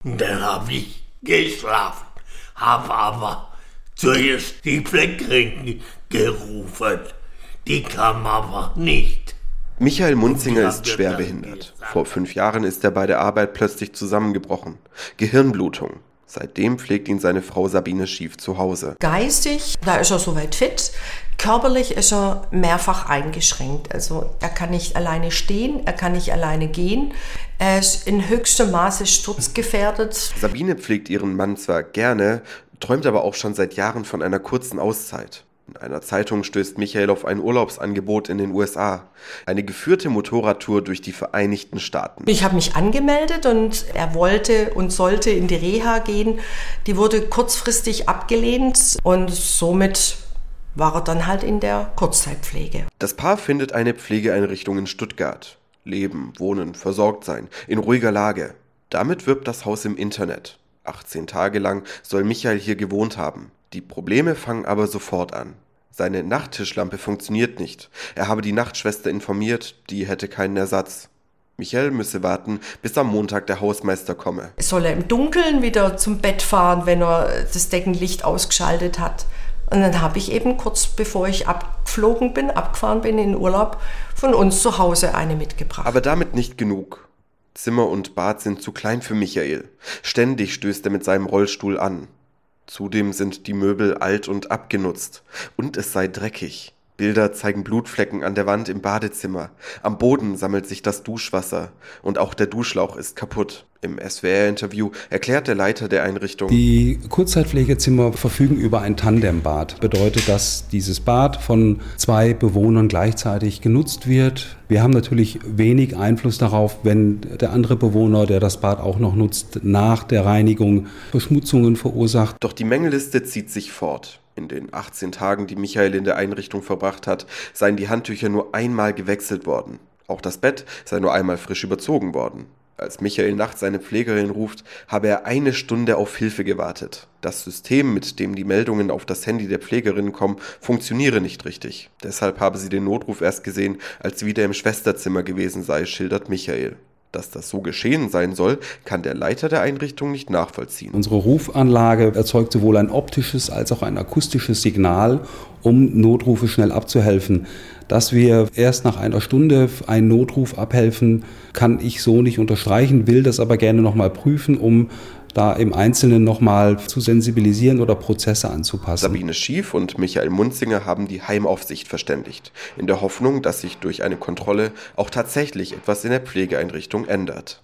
Dann habe ich geschlafen, habe aber zuerst die Pflegerin gerufen. Die kam aber nicht. Michael Munzinger ist schwerbehindert. Vor 5 Jahren ist er bei der Arbeit plötzlich zusammengebrochen. Gehirnblutung. Seitdem pflegt ihn seine Frau Sabine Schief zu Hause. Geistig, da ist er soweit fit. Körperlich ist er mehrfach eingeschränkt. Also er kann nicht alleine stehen, er kann nicht alleine gehen. Er ist in höchstem Maße sturzgefährdet. Sabine pflegt ihren Mann zwar gerne, träumt aber auch schon seit Jahren von einer kurzen Auszeit. In einer Zeitung stößt Michael auf ein Urlaubsangebot in den USA. Eine geführte Motorradtour durch die Vereinigten Staaten. Ich habe mich angemeldet und er wollte und sollte in die Reha gehen. Die wurde kurzfristig abgelehnt und somit war er dann halt in der Kurzzeitpflege. Das Paar findet eine Pflegeeinrichtung in Stuttgart. Leben, wohnen, versorgt sein, in ruhiger Lage. Damit wirbt das Haus im Internet. 18 Tage lang soll Michael hier gewohnt haben. Die Probleme fangen aber sofort an. Seine Nachttischlampe funktioniert nicht. Er habe die Nachtschwester informiert, die hätte keinen Ersatz. Michael müsse warten, bis am Montag der Hausmeister komme. Soll er im Dunkeln wieder zum Bett fahren, wenn er das Deckenlicht ausgeschaltet hat? Und dann habe ich eben kurz bevor ich abgefahren bin in den Urlaub, von uns zu Hause eine mitgebracht. Aber damit nicht genug. Zimmer und Bad sind zu klein für Michael. Ständig stößt er mit seinem Rollstuhl an. Zudem sind die Möbel alt und abgenutzt. Und es sei dreckig. Bilder zeigen Blutflecken an der Wand im Badezimmer. Am Boden sammelt sich das Duschwasser. Und auch der Duschlauch ist kaputt. Im SWR-Interview erklärt der Leiter der Einrichtung: Die Kurzzeitpflegezimmer verfügen über ein Tandembad. Bedeutet, dass dieses Bad von 2 Bewohnern gleichzeitig genutzt wird. Wir haben natürlich wenig Einfluss darauf, wenn der andere Bewohner, der das Bad auch noch nutzt, nach der Reinigung Verschmutzungen verursacht. Doch die Mängelliste zieht sich fort. In den 18 Tagen, die Michael in der Einrichtung verbracht hat, seien die Handtücher nur einmal gewechselt worden. Auch das Bett sei nur einmal frisch überzogen worden. Als Michael nachts seine Pflegerin ruft, habe er 1 Stunde auf Hilfe gewartet. Das System, mit dem die Meldungen auf das Handy der Pflegerin kommen, funktioniere nicht richtig. Deshalb habe sie den Notruf erst gesehen, als sie wieder im Schwesterzimmer gewesen sei, schildert Michael. Dass das so geschehen sein soll, kann der Leiter der Einrichtung nicht nachvollziehen. Unsere Rufanlage erzeugt sowohl ein optisches als auch ein akustisches Signal, um Notrufe schnell abzuhelfen. Dass wir erst nach 1 Stunde einen Notruf abhelfen, kann ich so nicht unterstreichen, will das aber gerne nochmal prüfen, um da im Einzelnen nochmal zu sensibilisieren oder Prozesse anzupassen. Sabine Schief und Michael Munzinger haben die Heimaufsicht verständigt, in der Hoffnung, dass sich durch eine Kontrolle auch tatsächlich etwas in der Pflegeeinrichtung ändert.